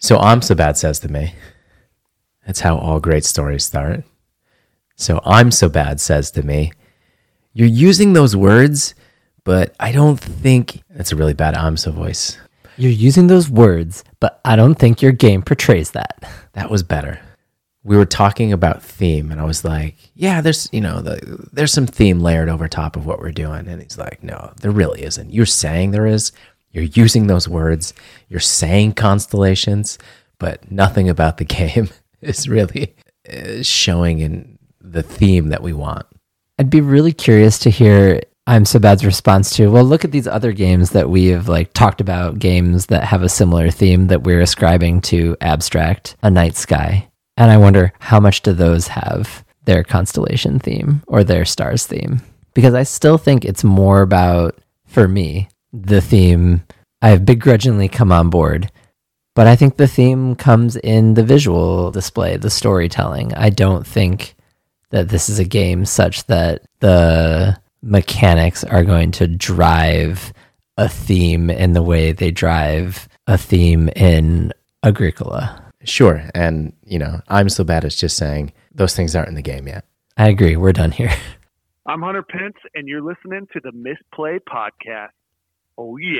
So I'm so bad says to me. That's how all great stories start. So I'm so bad says to me, you're using those words, but I don't think... That's a really bad I'm so voice. You're using those words, but I don't think your game portrays that. That was better. We were talking about theme, and I was like, yeah, there's some theme layered over top of what we're doing. And he's like, no, there really isn't. You're saying there is. You're using those words. You're saying constellations, but nothing about the game is really showing in the theme that we want. I'd be really curious to hear I'm So Bad's response to, well, look at these other games that we have talked about, games that have a similar theme that we're ascribing to Abstract, A Night Sky. And I wonder how much do those have their constellation theme or their stars theme? Because I still think it's more about, for me, the theme. I have begrudgingly come on board, but I think the theme comes in the visual display, the storytelling. I don't think that this is a game such that the mechanics are going to drive a theme in the way they drive a theme in Agricola. Sure. And, I'm so bad at just saying those things aren't in the game yet. I agree. We're done here. I'm Hunter Pence, and you're listening to the Misplay Podcast. Oh, yeah.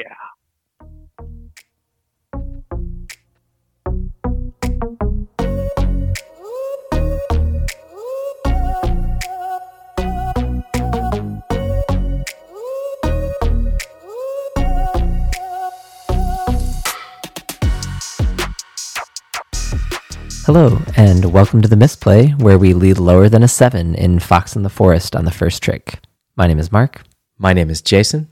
Hello, and welcome to the Misplay, where we lead lower than a 7 in Fox in the Forest on the first trick. My name is Mark. My name is Jason.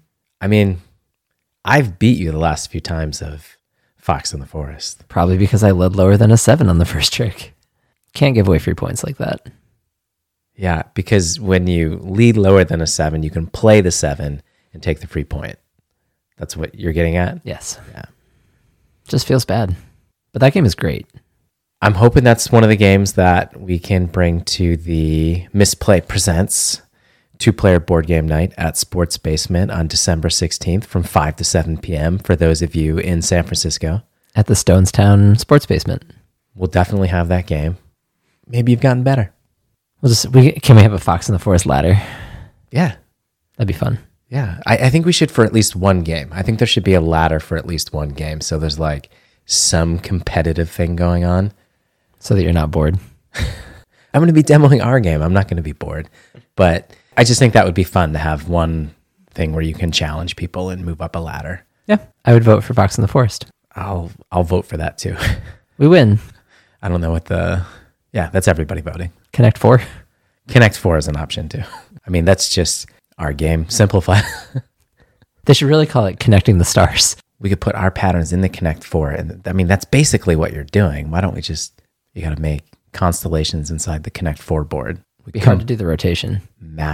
I've beat you the last few times of Fox in the Forest. Probably because I led lower than a 7 on the first trick. Can't give away free points like that. Yeah, because when you lead lower than a 7, you can play the 7 and take the free point. That's what you're getting at? Yes. Yeah. Just feels bad. But that game is great. I'm hoping that's one of the games that we can bring to the Misplay Presents 2-player board game night at Sports Basement on December 16th from 5 to 7 p.m. for those of you in San Francisco. At the Stonestown Sports Basement. We'll definitely have that game. Maybe you've gotten better. Can we have a Fox in the Forest ladder? Yeah. That'd be fun. Yeah. I think we should for at least one game. I think there should be a ladder for at least one game. So there's some competitive thing going on. So that you're not bored. I'm going to be demoing our game. I'm not going to be bored. But I just think that would be fun to have one thing where you can challenge people and move up a ladder. Yeah. I would vote for Fox in the Forest. I'll vote for that too. We win. I don't know what that's everybody voting. Connect 4. Connect 4 is an option too. That's just our game. Simplify. They should really call it Connecting the Stars. We could put our patterns in the Connect 4. And that's basically what you're doing. Why don't we you got to make constellations inside the Connect 4 board. It'd be hard to do the rotation.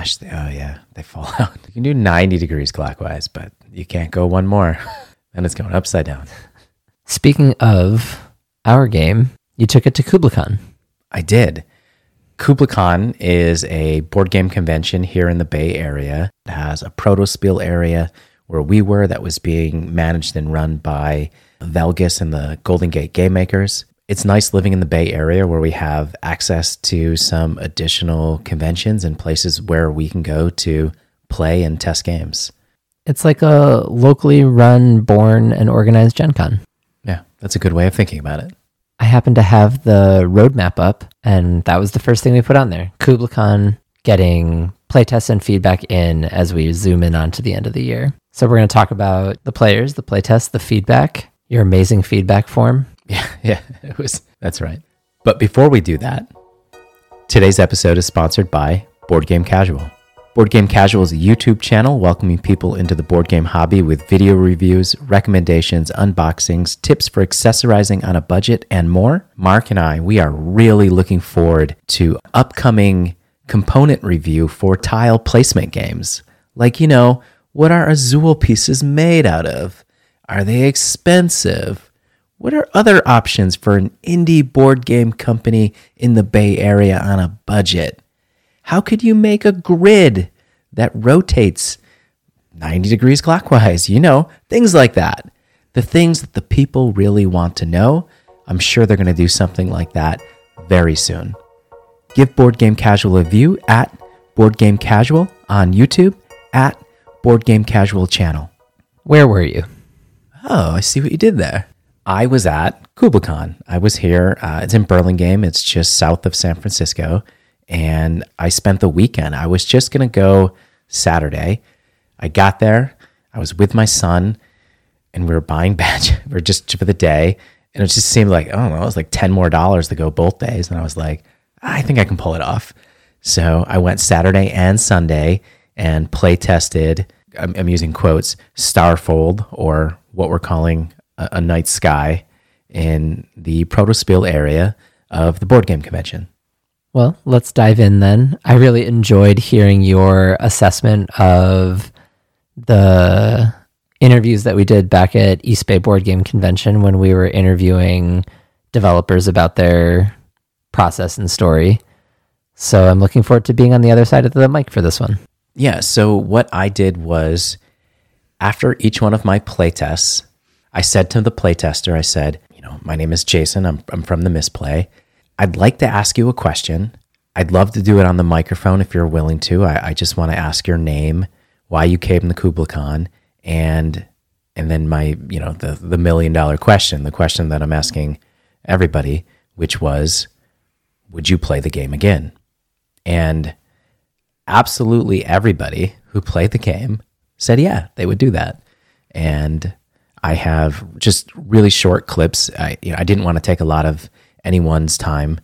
They fall out. You can do 90 degrees clockwise, but you can't go one more. Then it's going upside down. Speaking of our game, you took it to KublaCon. I did. KublaCon is a board game convention here in the Bay Area. It has a proto-spiel area where we were that was being managed and run by Velgus and the Golden Gate Game Makers. It's nice living in the Bay Area where we have access to some additional conventions and places where we can go to play and test games. It's like a locally run, born, and organized Gen Con. Yeah, that's a good way of thinking about it. I happened to have the roadmap up, and that was the first thing we put on there. KublaCon, getting playtests and feedback in as we zoom in on to the end of the year. So we're going to talk about the players, the playtests, the feedback, your amazing feedback form. Yeah, that's right. But before we do that, today's episode is sponsored by Board Game Casual. Board Game Casual is a YouTube channel welcoming people into the board game hobby with video reviews, recommendations, unboxings, tips for accessorizing on a budget, and more. Mark and I, we are really looking forward to upcoming component review for tile placement games. What are Azul pieces made out of? Are they expensive? What are other options for an indie board game company in the Bay Area on a budget? How could you make a grid that rotates 90 degrees clockwise? Things like that. The things that the people really want to know. I'm sure they're going to do something like that very soon. Give Board Game Casual a view at Board Game Casual on YouTube, at Board Game Casual channel. Where were you? Oh, I see what you did there. I was at KublaCon. I was here. It's in Burlingame. It's just south of San Francisco. And I spent the weekend. I was just going to go Saturday. I got there. I was with my son, and we were buying badges. We were just for the day. And it just seemed like, I don't know, it was like $10 more to go both days. And I was like, I think I can pull it off. So I went Saturday and Sunday and play tested, I'm using quotes, Starfold, or what we're calling a night sky in the Protospiel area of the board game convention. Well, let's dive in then. I really enjoyed hearing your assessment of the interviews that we did back at East Bay Board Game Convention when we were interviewing developers about their process and story. So I'm looking forward to being on the other side of the mic for this one. Yeah, so what I did was, after each one of my playtests, I said to the playtester, I said, my name is Jason. I'm from the Misplay. I'd like to ask you a question. I'd love to do it on the microphone if you're willing to. I just want to ask your name, why you came to KublaCon, and then my, the $1 million question, the question that I'm asking everybody, which was, would you play the game again? And absolutely everybody who played the game said, yeah, they would do that. And I have just really short clips. I didn't want to take a lot of anyone's time.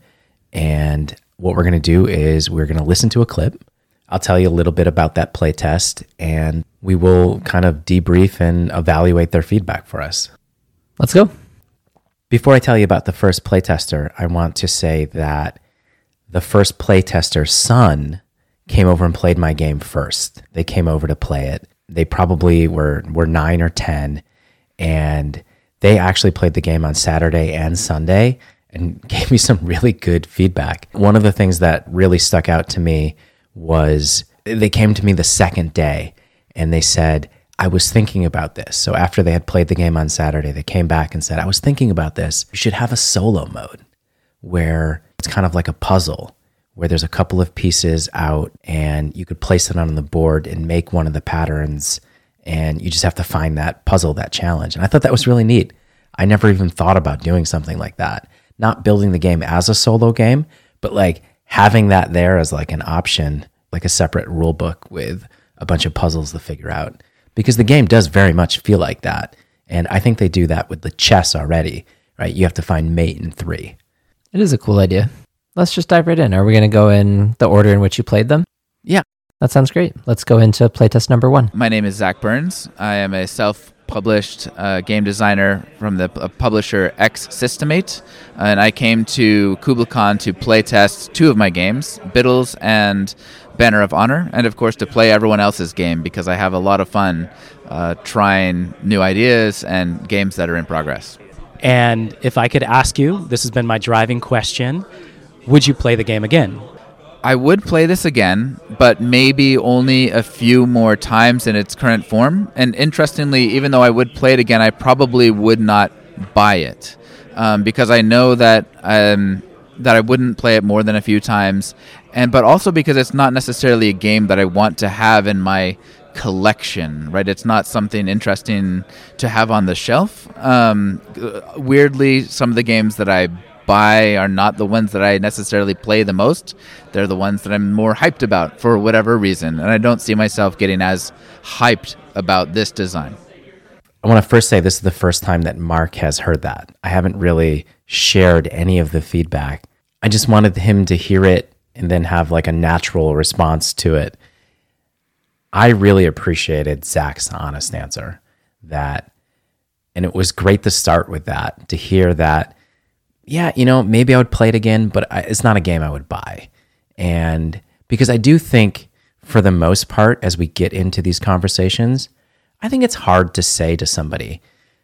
And what we're going to do is we're going to listen to a clip. I'll tell you a little bit about that playtest, and we will kind of debrief and evaluate their feedback for us. Let's go. Before I tell you about the first playtester, I want to say that the first playtester's son came over and played my game first. They came over to play it. They probably were 9 or 10, and they actually played the game on Saturday and Sunday and gave me some really good feedback. One of the things that really stuck out to me was they came to me the second day and they said, I was thinking about this. So after they had played the game on Saturday, they came back and said, I was thinking about this. You should have a solo mode where it's kind of like a puzzle, where there's a couple of pieces out and you could place it on the board and make one of the patterns, and you just have to find that puzzle, that challenge. And I thought that was really neat. I never even thought about doing something like that. Not building the game as a solo game, but like having that there as like an option, like a separate rule book with a bunch of puzzles to figure out. Because the game does very much feel like that. And I think they do that with the chess already, right? You have to find mate in 3. It is a cool idea. Let's just dive right in. Are we going to go in the order in which you played them? Yeah. That sounds great. Let's go into playtest number 1. My name is Zach Burns. I am a self-published game designer from the publisher X Systemate, and I came to KublaCon to playtest 2 of my games, Biddles and Banner of Honor, and of course to play everyone else's game because I have a lot of fun trying new ideas and games that are in progress. And if I could ask you, this has been my driving question, would you play the game again? I would play this again, but maybe only a few more times in its current form. And interestingly, even though I would play it again, I probably would not buy it because I know that I wouldn't play it more than a few times, but also because it's not necessarily a game that I want to have in my collection, right? It's not something interesting to have on the shelf. Weirdly, some of the games that I buy are not the ones that I necessarily play the most. They're the ones that I'm more hyped about for whatever reason, and I don't see myself getting as hyped about this design. I want to first say this is the first time that Mark has heard that. I haven't really shared any of the feedback. I just wanted him to hear it and then have like a natural response to it. I really appreciated Zach's honest answer, and it was great to start with that, to hear that, yeah, maybe I would play it again, but it's not a game I would buy. And because I do think, for the most part, as we get into these conversations, I think it's hard to say to somebody,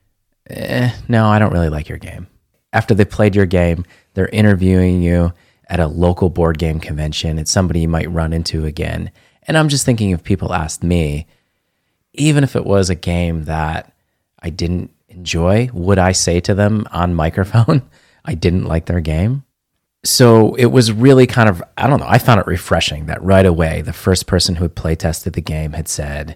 no, I don't really like your game. After they played your game, they're interviewing you at a local board game convention. It's somebody you might run into again. And I'm just thinking, if people asked me, even if it was a game that I didn't enjoy, would I say to them on microphone, I didn't like their game. So it was really kind of, I don't know, I found it refreshing that right away the first person who had play tested the game had said,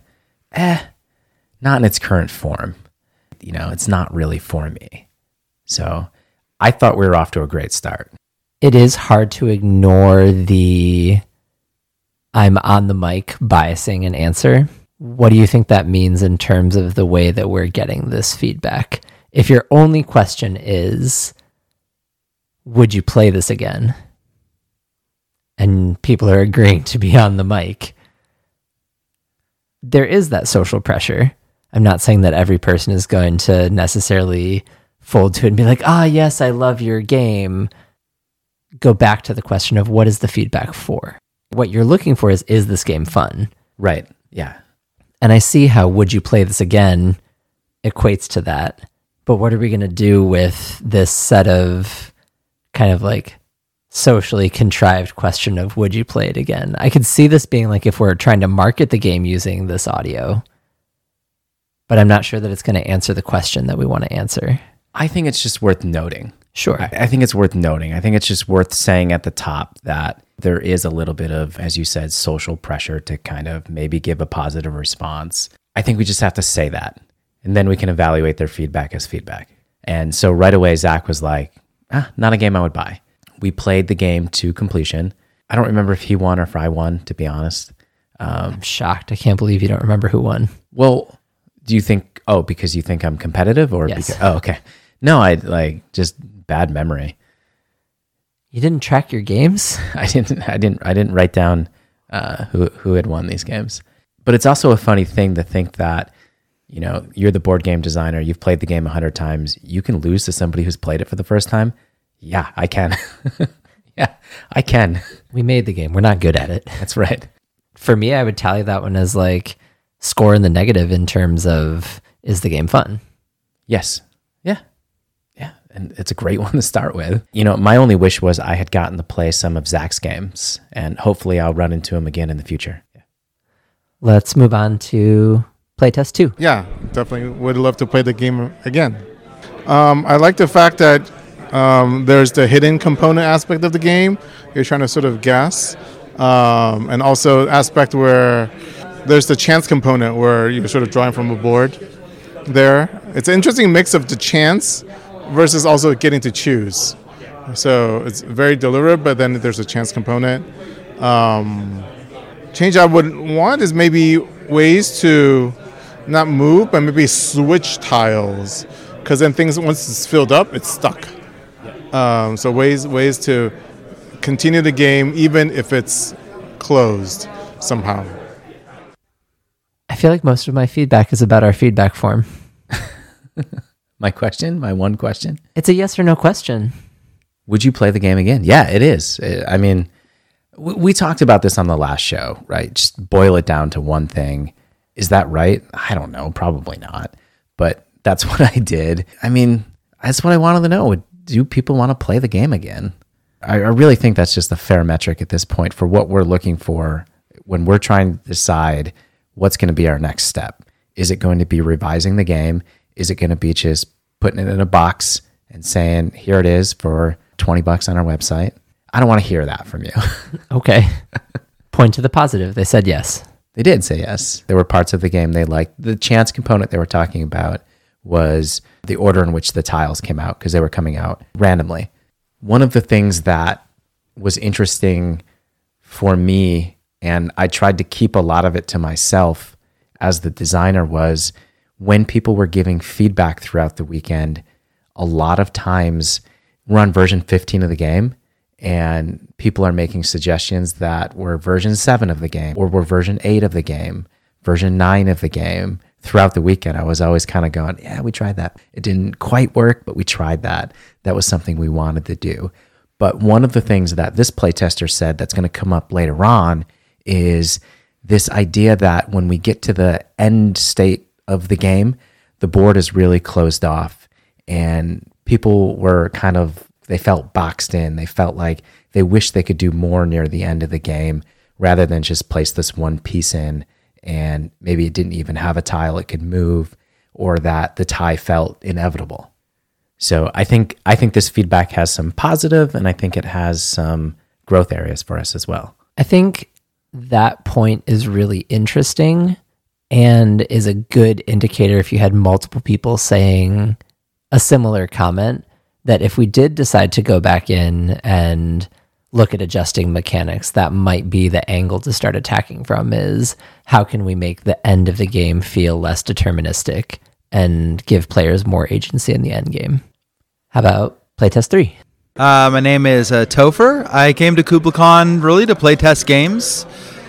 not in its current form. It's not really for me. So I thought we were off to a great start. It is hard to ignore the I'm on the mic biasing an answer. What do you think that means in terms of the way that we're getting this feedback? If your only question is, would you play this again? And people are agreeing to be on the mic. There is that social pressure. I'm not saying that every person is going to necessarily fold to it and be like, yes, I love your game. Go back to the question of what is the feedback for? What you're looking for is this game fun? Right. Yeah. And I see how would you play this again equates to that. But what are we going to do with this set of kind of like socially contrived question of would you play it again? I could see this being like if we're trying to market the game using this audio, but I'm not sure that it's going to answer the question that we want to answer. I think it's just worth noting. Sure. I think it's worth noting. I think it's just worth saying at the top that there is a little bit of, as you said, social pressure to kind of maybe give a positive response. I think we just have to say that, and then we can evaluate their feedback as feedback. And so right away, Zach was like, not a game I would buy. We played the game to completion. I don't remember if he won or if I won, to be honest. I'm shocked. I can't believe you don't remember who won. Well, do you think, because you think I'm competitive or yes. Because, okay. No, I just bad memory. You didn't track your games? I didn't write down who had won these games. But it's also a funny thing to think that, you're the board game designer, you've played the game 100 times, you can lose to somebody who's played it for the first time. Yeah, I can. Yeah, I can. We made the game. We're not good at it. That's right. For me, I would tally that one as like score in the negative in terms of, is the game fun? Yes. Yeah. Yeah. And it's a great one to start with. My only wish was I had gotten to play some of Zach's games, and hopefully I'll run into him again in the future. Yeah. Let's move on to playtest 2. Yeah, definitely would love to play the game again. I like the fact that there's the hidden component aspect of the game. You're trying to sort of guess. And also aspect where there's the chance component where you're sort of drawing from a board there. It's an interesting mix of the chance versus also getting to choose. So it's very deliberate, but then there's a chance component. Change I would want is maybe ways to not move, but maybe switch tiles. Because then things, once it's filled up, it's stuck. So ways to continue the game even if it's closed somehow. I feel like most of my feedback is about our feedback form. My one question? It's a yes or no question. Would you play the game again? Yeah, it is. I mean, we talked about this on the last show, right? Just boil it down to one thing. Is that right? I don't know. Probably not. But that's what I did. I mean, that's what I wanted to know. Do people want to play the game again? I really think that's just a fair metric at this point for what we're looking for when we're trying to decide what's going to be our next step. Is it going to be revising the game? Is it going to be just putting it in a box and saying, here it is for $20 on our website? I don't want to hear that from you. Okay. Point to the positive. They said yes. They did say yes. There were parts of the game they liked. The chance component they were talking about was the order in which the tiles came out, because they were coming out randomly. One of the things that was interesting for me, and I tried to keep a lot of it to myself as the designer, was when people were giving feedback throughout the weekend, a lot of times we're on version 15 of the game and people are making suggestions that were version 7 of the game or were version 8 of the game, version 9 of the game. Throughout the weekend, I was always kind of going, yeah, we tried that. It didn't quite work, but we tried that. That was something we wanted to do. But one of the things that this playtester said that's going to come up later on is this idea that when we get to the end state of the game, the board is really closed off and people were they felt boxed in. They felt like they wish they could do more near the end of the game rather than just place this one piece in and maybe it didn't even have a tile it could move, or that the tie felt inevitable. So I think this feedback has some positive, and I think it has some growth areas for us as well. I think that point is really interesting and is a good indicator if you had multiple people saying a similar comment, that if we did decide to go back in and look at adjusting mechanics, that might be the angle to start attacking from, is how can we make the end of the game feel less deterministic and give players more agency in the end game. How about playtest 3? My name is Topher. I came to KublaCon really to play test games.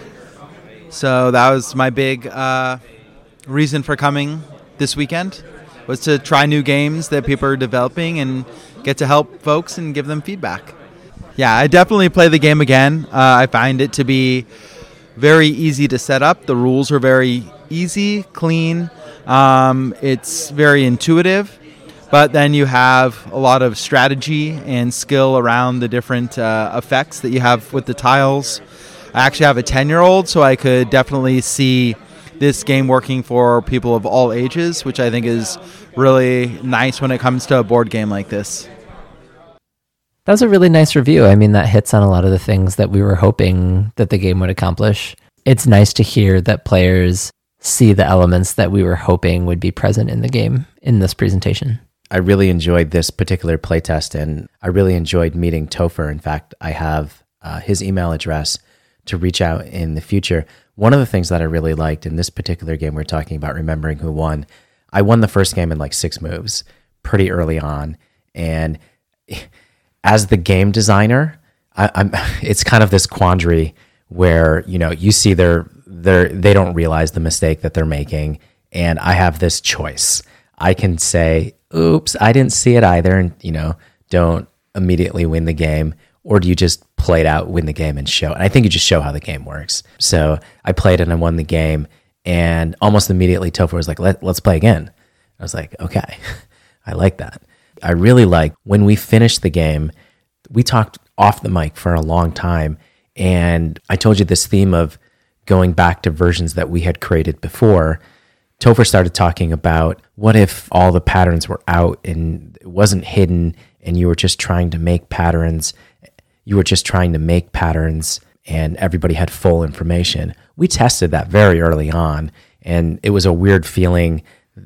So that was my big reason for coming this weekend, was to try new games that people are developing and get to help folks and give them feedback. Yeah, I definitely play the game again. I find it to be very easy to set up. The rules are very easy, clean. It's very intuitive. But then you have a lot of strategy and skill around the different effects that you have with the tiles. I actually have a 10-year-old, so I could definitely see this game working for people of all ages, which I think is really nice when it comes to a board game like this. That was a really nice review. I mean, that hits on a lot of the things that we were hoping that the game would accomplish. It's nice to hear that players see the elements that we were hoping would be present in the game in this presentation. I really enjoyed this particular playtest, and I really enjoyed meeting Topher. In fact, I have his email address to reach out in the future. One of the things that I really liked in this particular game we're talking about, Remembering Who Won, I won the first game in like 6 moves pretty early on. And as the game designer, it's kind of this quandary where, you see they don't realize the mistake that they're making. And I have this choice. I can say, oops, I didn't see it either. And, don't immediately win the game. Or do you just play it out, win the game, and show? And I think you just show how the game works. So I played it and I won the game. And almost immediately Topher was like, let's play again. I was like, okay, I like that. I really like when we finished the game, we talked off the mic for a long time. And I told you this theme of going back to versions that we had created before. Topher started talking about what if all the patterns were out and it wasn't hidden and you were just trying to make patterns. And everybody had full information. We tested that very early on, and it was a weird feeling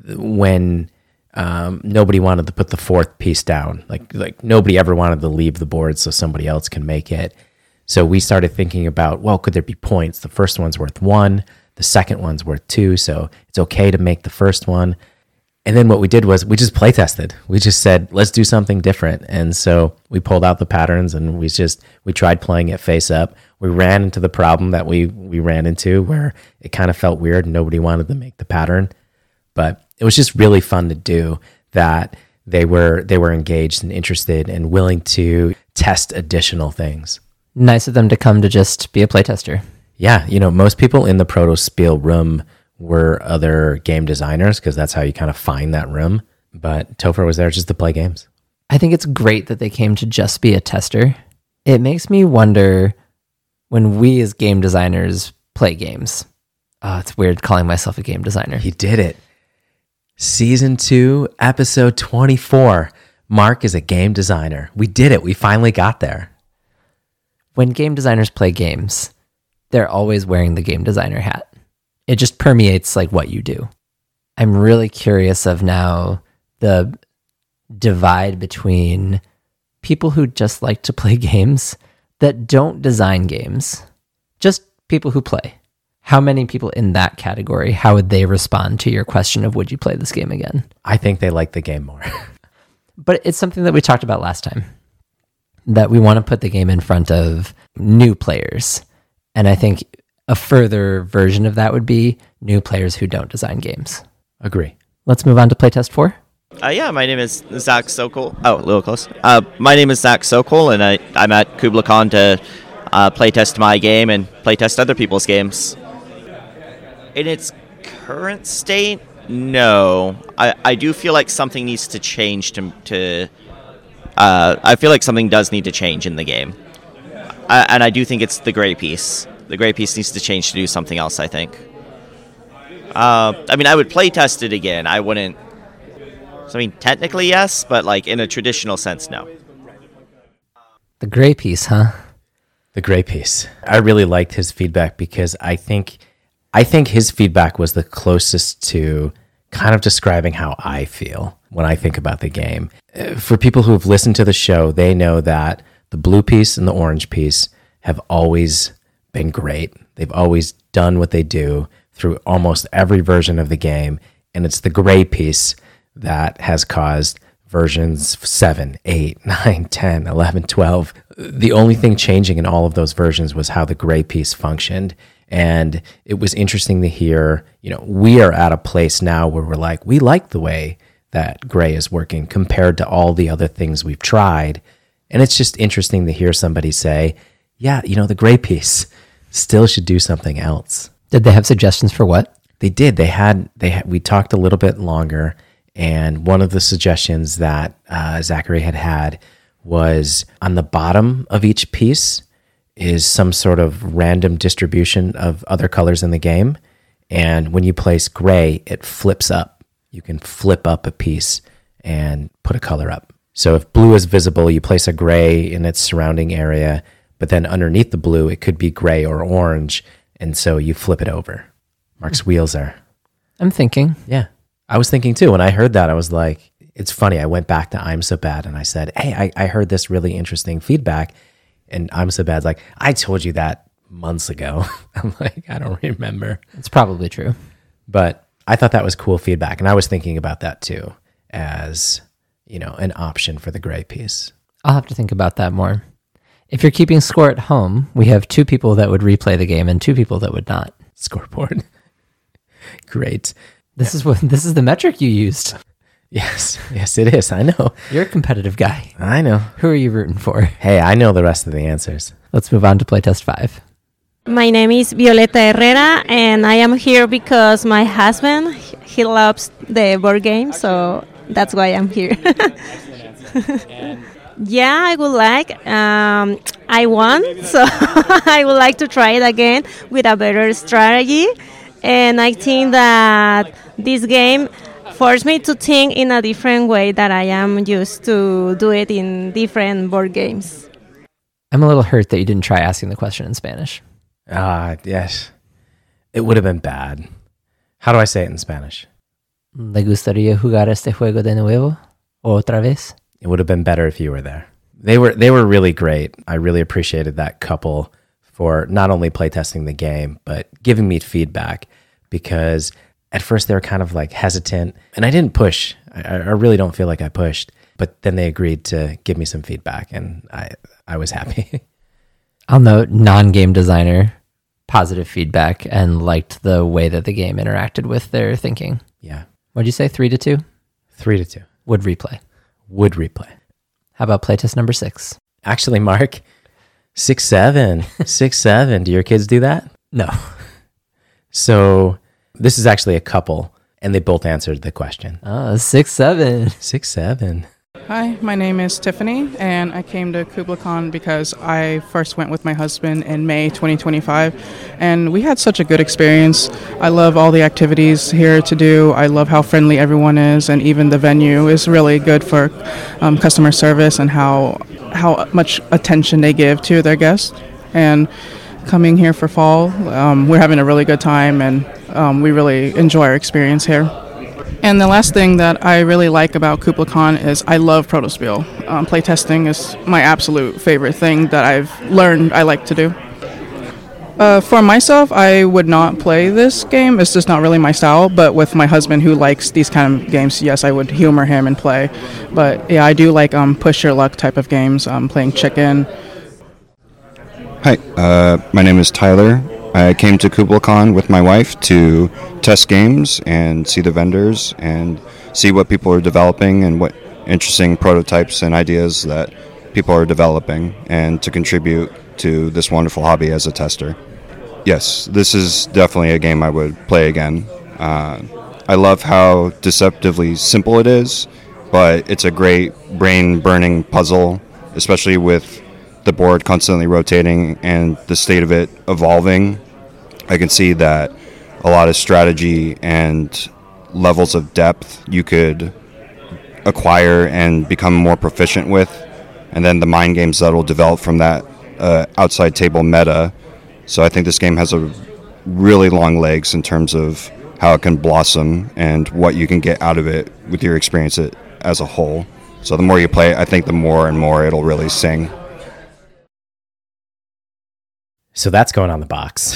when nobody wanted to put the fourth piece down. Like nobody ever wanted to leave the board so somebody else can make it. So we started thinking about, well, could there be points? The first one's worth 1, the second one's worth 2, so it's okay to make the first one. And then what we did was we just play tested. We just said, let's do something different. And so we pulled out the patterns and we tried playing it face up. We ran into the problem that we ran into where it kind of felt weird and nobody wanted to make the pattern. But it was just really fun to do that. They were engaged and interested and willing to test additional things. Nice of them to come to just be a playtester. Yeah, most people in the Proto Spiel room were other game designers because that's how you kind of find that room. But Topher was there just to play games. I think it's great that they came to just be a tester. It makes me wonder when we as game designers play games. It's weird calling myself a game designer. He did it. Season 2, episode 24. Mark is a game designer. We did it. We finally got there. When game designers play games, they're always wearing the game designer hat. It just permeates like what you do. I'm really curious of now the divide between people who just like to play games that don't design games, just people who play. How many people in that category, how would they respond to your question of would you play this game again? I think they like the game more. But it's something that we talked about last time, that we want to put the game in front of new players. And I think a further version of that would be new players who don't design games. Agree. Let's move on to playtest 4. Yeah, my name is Zach Sokol. Oh, a little close. My name is Zach Sokol, and I'm at KublaCon to playtest my game and playtest other people's games. In its current state, no. I do feel like something needs to change I feel like something does need to change in the game. And I do think it's the gray piece. The gray piece needs to change to do something else, I think. I would play test it again. I wouldn't So I mean, technically yes, but like in a traditional sense, no. The gray piece, huh? The gray piece. I really liked his feedback because I think his feedback was the closest to kind of describing how I feel when I think about the game. For people who have listened to the show, they know that the blue piece and the orange piece have always been great. They've always done what they do through almost every version of the game, and it's the gray piece that has caused versions 7, 8, 9, 10, 11, 12. The only thing changing in all of those versions was how the gray piece functioned. And it was interesting to hear, we are at a place now where we're like, we like the way that gray is working compared to all the other things we've tried. And it's just interesting to hear somebody say, yeah, the gray piece still should do something else. Did they have suggestions for what? They did. We talked a little bit longer, and one of the suggestions that Zachary had was on the bottom of each piece is some sort of random distribution of other colors in the game. And when you place gray, it flips up. You can flip up a piece and put a color up. So if blue is visible, you place a gray in its surrounding area, but then underneath the blue, it could be gray or orange. And so you flip it over. Mark's wheels are. I'm thinking. Yeah. I was thinking too. When I heard that, I was like, it's funny. I went back to I'm So Bad and I said, hey, I heard this really interesting feedback. And I'm So Bad's like, I told you that months ago. I'm like, I don't remember. It's probably true. But I thought that was cool feedback. And I was thinking about that too as, an option for the gray piece. I'll have to think about that more. If you're keeping score at home, we have 2 people that would replay the game and 2 people that would not. Scoreboard. Great. This is the metric you used. Yes, it is. I know. You're a competitive guy. I know. Who are you rooting for? Hey, I know the rest of the answers. Let's move on to playtest 5. My name is Violeta Herrera, and I am here because my husband, he loves the board game, so that's why I'm here. Yeah, I would like. I won, so I would like to try it again with a better strategy. And I think that this game forced me to think in a different way that I am used to do it in different board games. I'm a little hurt that you didn't try asking the question in Spanish. Yes. It would have been bad. How do I say it in Spanish? ¿Le gustaría jugar este juego de nuevo? ¿Otra vez? It would have been better if you were there. They were really great. I really appreciated that couple for not only playtesting the game, but giving me feedback, because at first they were kind of like hesitant, and I didn't push. I really don't feel like I pushed, but then they agreed to give me some feedback, and I was happy. I'll note, non-game designer, positive feedback, and liked the way that the game interacted with their thinking. Yeah. What'd you say, 3-2? 3-2. Would replay. Would replay. How about playtest number 6? Actually, Mark, 6-7. 6-7. Do your kids do that? No. So this is actually a couple, and they both answered the question. 6-7. 6-7. Hi, my name is Tiffany, and I came to KublaCon because I first went with my husband in May 2025, and we had such a good experience. I love all the activities here to do. I love how friendly everyone is, and even the venue is really good for customer service and how much attention they give to their guests. And coming here for fall, we're having a really good time, and we really enjoy our experience here. And the last thing that I really like about KublaCon is I love Protospiel. Playtesting is my absolute favorite thing that I've learned I like to do. For myself, I would not play this game. It's just not really my style. But with my husband, who likes these kind of games, yes, I would humor him and play. But yeah, I do like push your luck type of games, playing chicken. Hi, my name is Tyler. I came to KublaCon with my wife to test games and see the vendors and see what people are developing and what interesting prototypes and ideas that people are developing, and to contribute to this wonderful hobby as a tester. Yes, this is definitely a game I would play again. I love how deceptively simple it is, but it's a great brain-burning puzzle, especially with the board constantly rotating and the state of it evolving. I can see that a lot of strategy and levels of depth you could acquire and become more proficient with, and then the mind games that will develop from that outside table meta. So I think this game has a really long legs in terms of how it can blossom and what you can get out of it with your experience as a whole. So the more you play it, I think the more and more it'll really sing. So that's going on the box.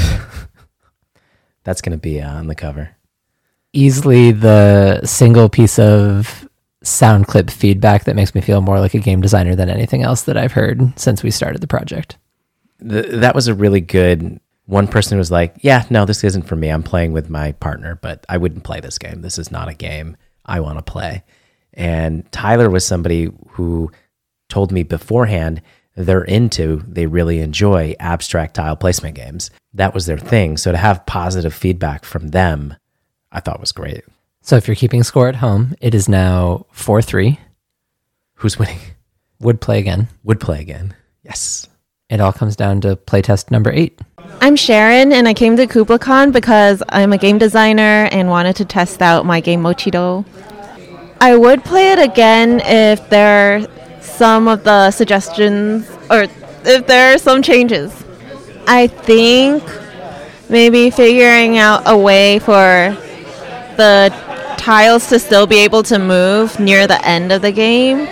That's going to be on the cover. Easily the single piece of sound clip feedback that makes me feel more like a game designer than anything else that I've heard since we started the project. That was a really good... One person was like, yeah, no, this isn't for me. I'm playing with my partner, but I wouldn't play this game. This is not a game I want to play. And Tyler was somebody who told me beforehand they really enjoy abstract tile placement games. That was their thing. So to have positive feedback from them, I thought was great. So if you're keeping score at home, it is now 4-3. Who's winning? Would play again. Would play again. Yes. It all comes down to playtest number 8. I'm Sharon, and I came to KublaCon because I'm a game designer and wanted to test out my game Mochido. I would play it again if there are some of the suggestions, or if there are some changes. I think maybe figuring out a way for the tiles to still be able to move near the end of the game.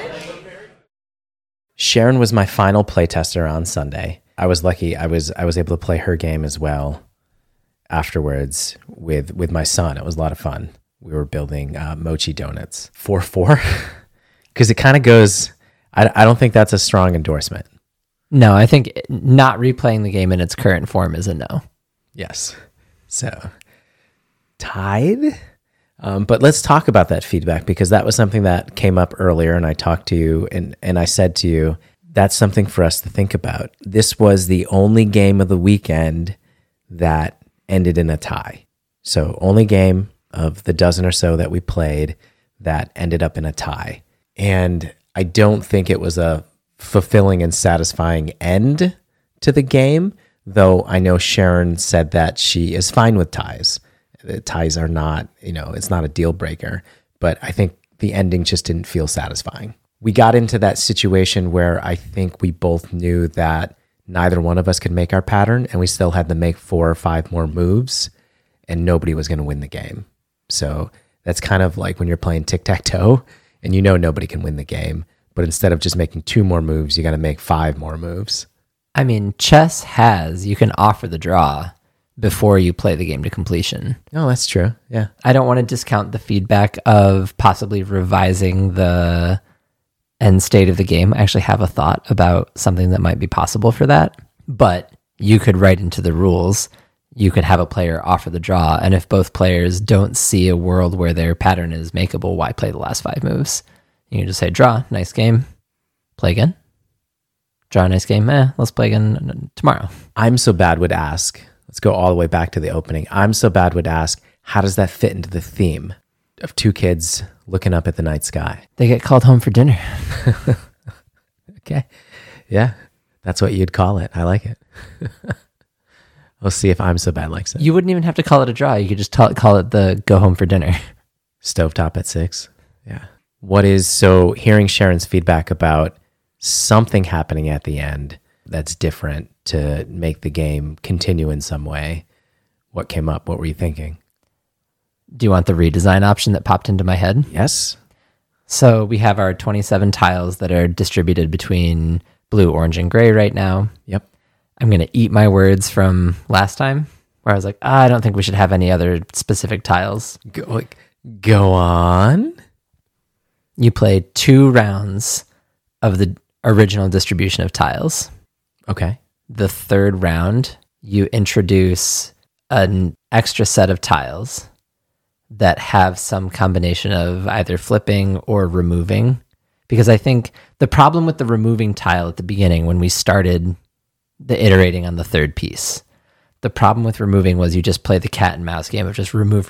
Sharon was my final playtester on Sunday. I was lucky. I was able to play her game as well afterwards with my son. It was a lot of fun. We were building mochi donuts. 4-4? Because it kind of goes... I don't think that's a strong endorsement. No, I think not replaying the game in its current form is a no. Yes. So, tied? But let's talk about that feedback, because that was something that came up earlier, and I talked to you, and I said to you, that's something for us to think about. This was the only game of the weekend that ended in a tie. So only game of the dozen or so that we played that ended up in a tie. And I don't think it was a fulfilling and satisfying end to the game, though I know Sharon said that she is fine with ties. The ties are not, it's not a deal breaker, but I think the ending just didn't feel satisfying. We got into that situation where I think we both knew that neither one of us could make our pattern, and we still had to make 4 or 5 more moves, and nobody was going to win the game. So that's kind of like when you're playing tic-tac-toe, and nobody can win the game, but instead of just making 2 more moves, you got to make 5 more moves. I mean, chess you can offer the draw before you play the game to completion. Oh, that's true. Yeah. I don't want to discount the feedback of possibly revising the end state of the game. I actually have a thought about something that might be possible for that, but you could write into the rules, you could have a player offer the draw, and if both players don't see a world where their pattern is makeable, why play the last 5 moves? You can just say, draw, nice game, play again. Draw, nice game, let's play again tomorrow. I'm so bad would ask, let's go all the way back to the opening. I'm so bad would ask, how does that fit into the theme of 2 kids looking up at the night sky? They get called home for dinner. Okay. Yeah. That's what you'd call it. I like it. We'll see if I'm so bad likes it. You wouldn't even have to call it a draw. You could just call it the go home for dinner. Stovetop at 6. Yeah. So hearing Sharon's feedback about something happening at the end that's different to make the game continue in some way, what came up? What were you thinking? Do you want the redesign option that popped into my head? Yes. So we have our 27 tiles that are distributed between blue, orange, and gray right now. Yep. I'm going to eat my words from last time where I was like, I don't think we should have any other specific tiles. Go on. You play 2 rounds of the original distribution of tiles. Okay. The 3rd round, you introduce an extra set of tiles that have some combination of either flipping or removing. Because I think the problem with the removing tile at the beginning, when we started the iterating on the 3rd piece, the problem with removing was you just play the cat and mouse game of just remove.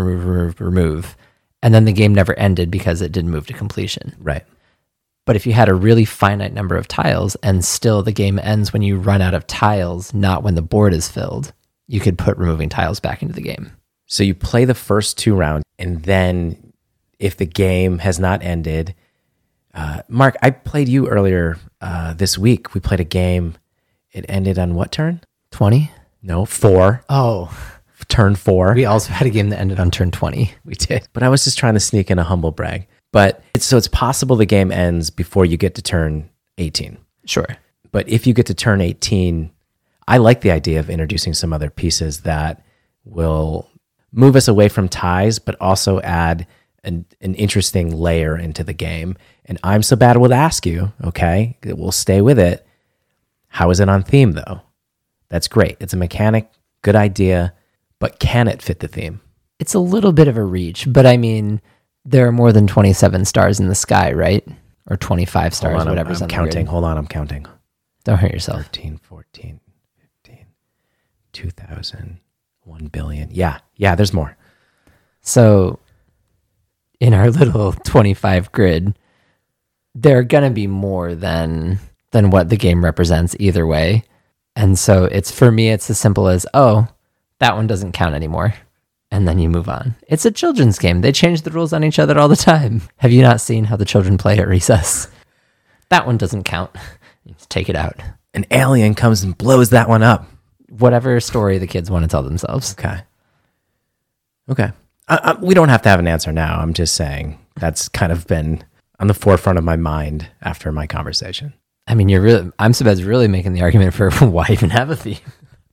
And then the game never ended because it didn't move to completion. Right. But if you had a really finite number of tiles and still the game ends when you run out of tiles, not when the board is filled, you could put removing tiles back into the game. So you play the first 2 rounds, and then if the game has not ended Mark, I played you earlier this week. We played a game. It ended on what turn? 20? No, 4. Oh. Turn 4. We also had a game that ended on turn 20. We did. But I was just trying to sneak in a humble brag. But it's possible the game ends before you get to turn 18. Sure. But if you get to turn 18, I like the idea of introducing some other pieces that will move us away from ties, but also add an interesting layer into the game. And I'm So Bad would ask you, okay, we'll stay with it. How is it on theme, though? That's great. It's a mechanic, good idea, but can it fit the theme? It's a little bit of a reach, but I mean, there are more than 27 stars in the sky, right? Or 25 stars, whatever's on the counting. grid. Hold on, I'm counting. Don't hurt yourself. 13, 14, 15, 2,000, 1 billion. Yeah, there's more. So in our little 25 grid, there are going to be more than what the game represents either way. And so for me, it's as simple as, oh, that one doesn't count anymore. And then you move on. It's a children's game. They change the rules on each other all the time. Have you not seen how the children play at recess? That one doesn't count. Just take it out. An alien comes and blows that one up. Whatever story the kids want to tell themselves. Okay. We don't have to have an answer now. I'm just saying that's kind of been on the forefront of my mind after my conversation. I mean, I'm Sebed's really making the argument for why even have a theme.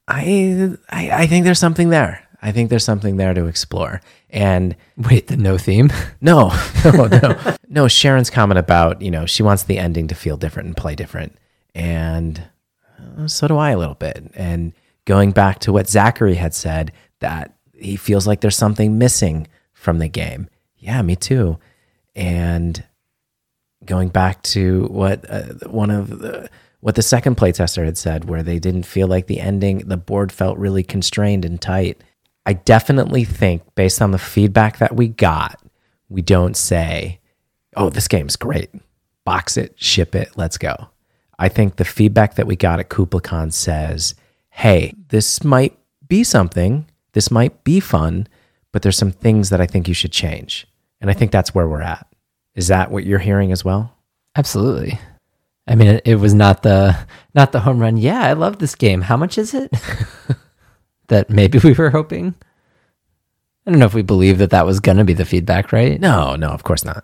I think there's something there. I think there's something there to explore. And wait, the no theme? No. Sharon's comment about, she wants the ending to feel different and play different. And so do I a little bit. And going back to what Zachary had said, that he feels like there's something missing from the game. Yeah, me too. And going back to what what the second playtester had said, where they didn't feel like the board felt really constrained and tight. I definitely think, based on the feedback that we got, we don't say, oh, this game's great. Box it, ship it, let's go. I think the feedback that we got at KuplaCon says, hey, this might be something, this might be fun, but there's some things that I think you should change. And I think that's where we're at. Is that what you're hearing as well? Absolutely. I mean, it was not the home run. Yeah, I love this game. How much is it? That maybe we were hoping. I don't know if we believe that was going to be the feedback, right? No, of course not.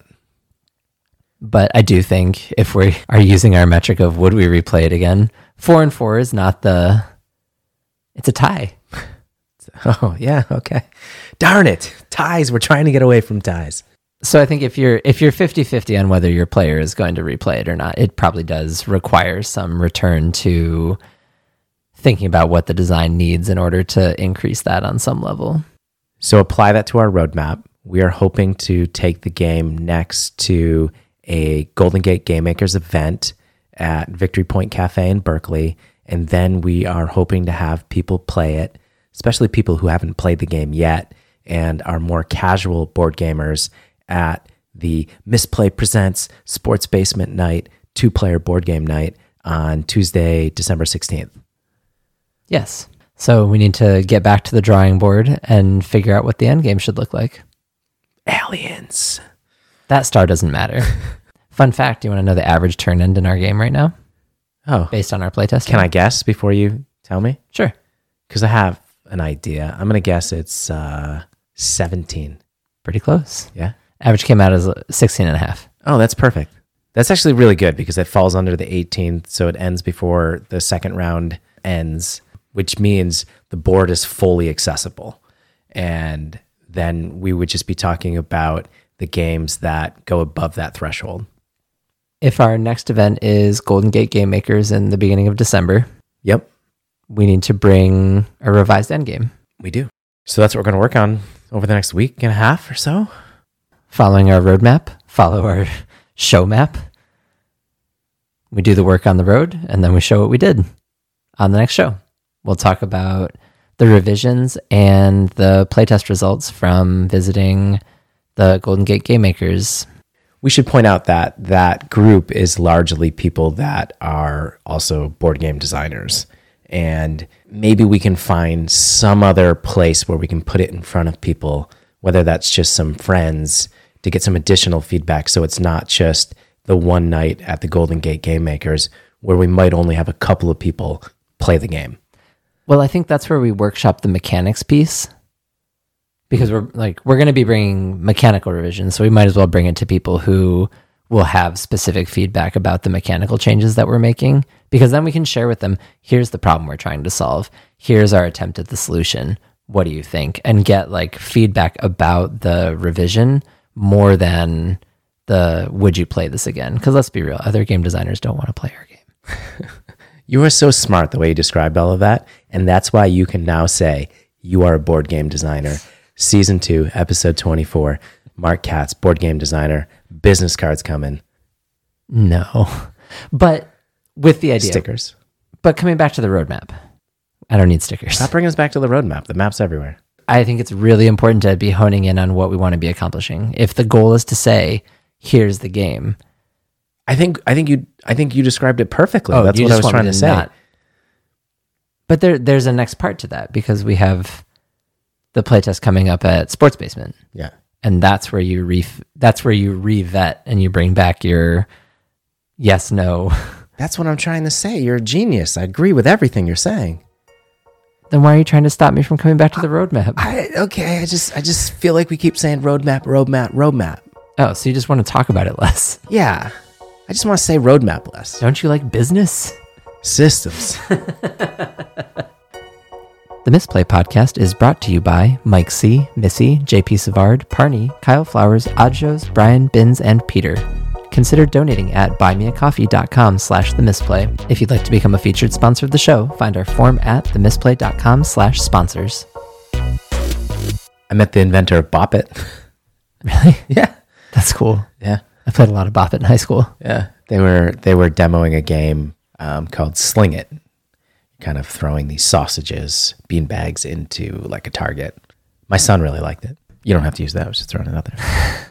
But I do think if we are using our metric of would we replay it again, 4 and 4 is not it's a tie. Oh, yeah, okay. Darn it. Ties. We're trying to get away from ties. So I think if you're 50-50 on whether your player is going to replay it or not, it probably does require some return to thinking about what the design needs in order to increase that on some level. So apply that to our roadmap. We are hoping to take the game next to a Golden Gate Game Makers event at Victory Point Cafe in Berkeley. And then we are hoping to have people play it, especially people who haven't played the game yet and are more casual board gamers, at the Misplay Presents Sports Basement Night 2-player board game night on Tuesday, December 16th. Yes. So we need to get back to the drawing board and figure out what the end game should look like. Aliens. That star doesn't matter. Fun fact, do you want to know the average turn end in our game right now? Oh. Based on our playtest? Can I guess before you tell me? Sure. Because I have an idea. I'm going to guess it's 17. Pretty close. Yeah. Average came out as 16 and a half. Oh, that's perfect. That's actually really good because it falls under the 18th, so it ends before the second round ends, which means the board is fully accessible. And then we would just be talking about the games that go above that threshold. If our next event is Golden Gate Game Makers in the beginning of December, yep, we need to bring a revised endgame. We do. So that's what we're going to work on over the next week and a half or so. Following our roadmap, follow our show map. We do the work on the road, and then we show what we did on the next show. We'll talk about the revisions and the playtest results from visiting the Golden Gate Game Makers. We should point out that that group is largely people that are also board game designers. And maybe we can find some other place where we can put it in front of people, whether that's just some friends, to get some additional feedback. So it's not just the one night at the Golden Gate Game Makers where we might only have a couple of people play the game. Well, I think that's where we workshop the mechanics piece, because we're going to be bringing mechanical revisions, so we might as well bring it to people who will have specific feedback about the mechanical changes that we're making, because then we can share with them, here's the problem we're trying to solve. Here's our attempt at the solution. What do you think? And get feedback about the revision more than the would you play this again? Because let's be real, other game designers don't want to play our game. You are so smart the way you described all of that, and that's why you can now say you are a board game designer. Season 2, episode 24, Mark Katz, board game designer, business cards coming. No, but with the idea. Stickers. But coming back to the roadmap, I don't need stickers. Stop bringing us back to the roadmap. The map's everywhere. I think it's really important to be honing in on what we want to be accomplishing. If the goal is to say, here's the game. I think you described it perfectly. Oh, that's what I was trying to say. But there's a next part to that, because we have the playtest coming up at Sports Basement. Yeah. And that's where you revet and you bring back your yes, no. That's what I'm trying to say. You're a genius. I agree with everything you're saying. Then why are you trying to stop me from coming back to the roadmap? I just feel like we keep saying roadmap. Oh, so you just want to talk about it less? Yeah. I just want to say roadmap less. Don't you like business? Systems. The Misplay Podcast is brought to you by Mike C., Missy, JP Savard, Parney, Kyle Flowers, Adjos, Brian, Binns, and Peter. Consider donating at buymeacoffee.com/themisplay. If you'd like to become a featured sponsor of the show, find our form at themisplay.com/sponsors. I met the inventor of Bop It. Really? Yeah. That's cool. Yeah. I played a lot of Bop It in high school. Yeah. They were demoing a game called Sling It. Kind of throwing these sausages, bean bags into a target. My son really liked it. You don't have to use that. I was just throwing it out there.